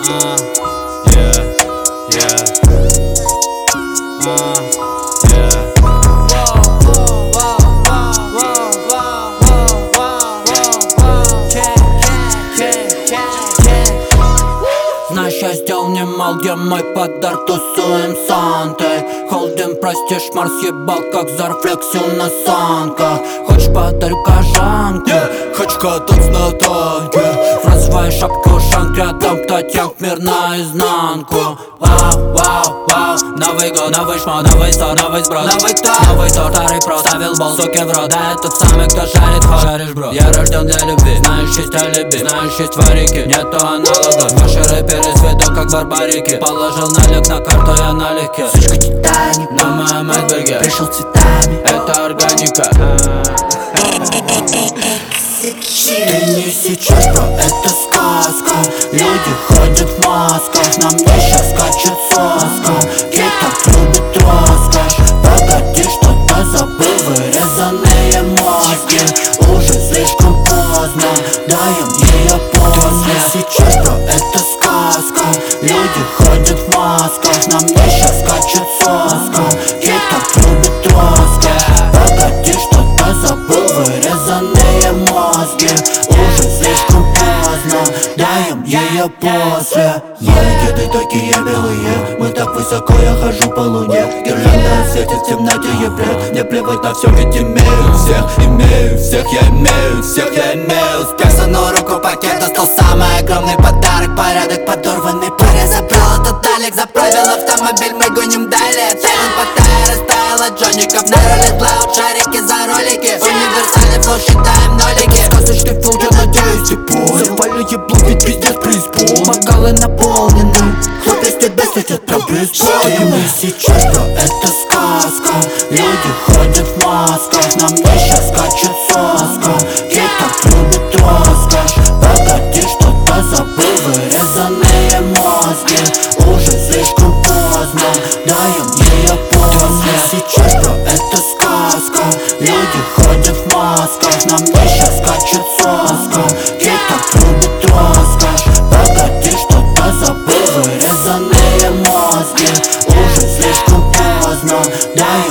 Yeah, yeah. Yeah. Знаешь, я сделал немал, где мой подарок, тусуем с Сантой. Холдим, простишь, Марс ебал, как зарфлексил на санках. Хочешь, подарю кожанку? Хочу кататься на танке. В розовой шапке ушанки, рядом кто тянк, мир наизнанку. Вау, вау, вау, Новый год, новый шмот, новый стор, новый сброд, новый кто? Новый торт, старый про, ставил бол, суки в рот. Да, этот самый, кто жарит ход. Жаришь, бро, я рожден для любви. Знаешь, есть алиби, знаешь, есть варики. Нету аналогов, ваши рэперы с виду как барбарики. Положил налег на карту, я налегке. Сучка Титаник, На моем айсберге пришел цветами. это органика. Ты Не сейчас, бро, это сказка. Люди ходят в масках, на мне щас скачет соска. Кей так любит роскошь. Погоди, что-то забыл, вырезанные мозги. Уже слишком поздно, даем ее после. Сейчас, бро, это сказка. Люди ходят в масках, на мне щас скачет соска. Кей так любит роскошь. Погоди, что-то забыл, вырезанные мозги. Уже слишком поздно, даем ее после. Мои кеды такие белые, мы так высоко, я хожу по луне. Гирлянда светит в темноте, ебет. Мне плевать на все, ведь имею всех, я имею всех, я имею успех. Сунул руку, пакет достал самый огромный подарок. Порядок подорванный, паря забрал этот далек. Заправил автомобиль, мы гоним далее. Тайланд по тайре, растаял от джоников. На руле плавают шарики за ролики. Универсальный флоу, считаем нолики. Сказочный флоу, я надеюсь, ты понял. Завалю ебло, ведь пиздец преисполнен. Бокалы наполнены, хлопья с тебя светят про преисполнен. Мы сейчас, бро, это сказка. Люди ходят в масках, на мне щас скачет соска. Кей так любит роскошь. Погоди, что-то забыл, вырезанные мозги. Уже слишком поздно, даем ее после. Сейчас, бро, это сказка. Люди ходят в масках, на мне щас скачет соска. Кей так любит роскошь. Погоди, что-то забыл, вырезанные мозги. Уже слишком поздно, даем